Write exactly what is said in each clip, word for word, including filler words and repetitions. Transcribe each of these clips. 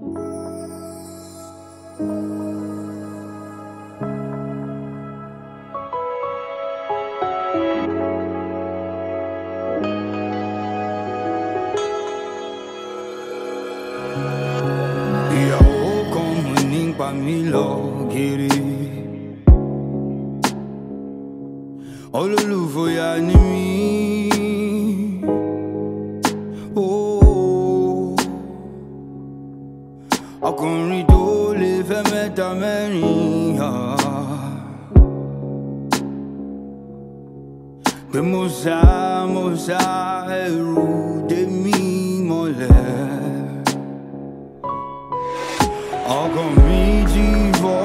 Pamilo giri olólùfẹ́ ya ni mí oh ọkùnrin tó lè fẹ́ mẹ́ta mẹ́rin pé mo sá mo sá ẹrù dé mi mọ́lẹ̀ ọkàn mi ti fọ́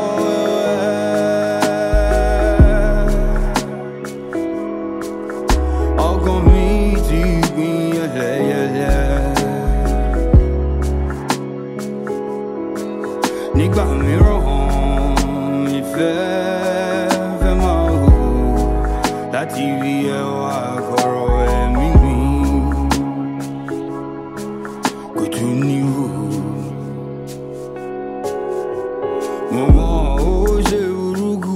ọkàn mi ti gbìn yẹlẹyẹlẹ nígbà mìíràn ìfẹ́ fẹ́ máa hù láti rí ẹwà kọ̀rọ̀ ẹ̀mí mi kò tún ní hù. Mo mọ̀ ó ṣe burúkú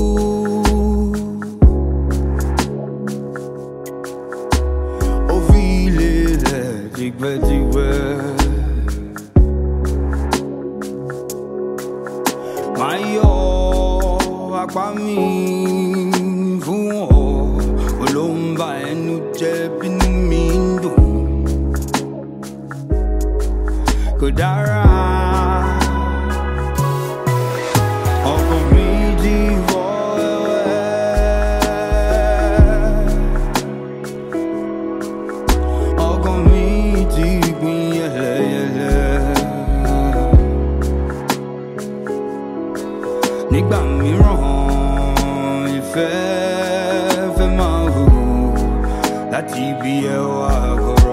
ó fi lélẹ̀ tipẹ́tipẹ́ máa yọ apá mi fún ọ olóńgbà ẹnu jẹ́ bínú mi ń dùn kò dára. Nígbà mìíràn ìfẹ́ fẹ́ máa hù láti ibi ẹwà kọ̀.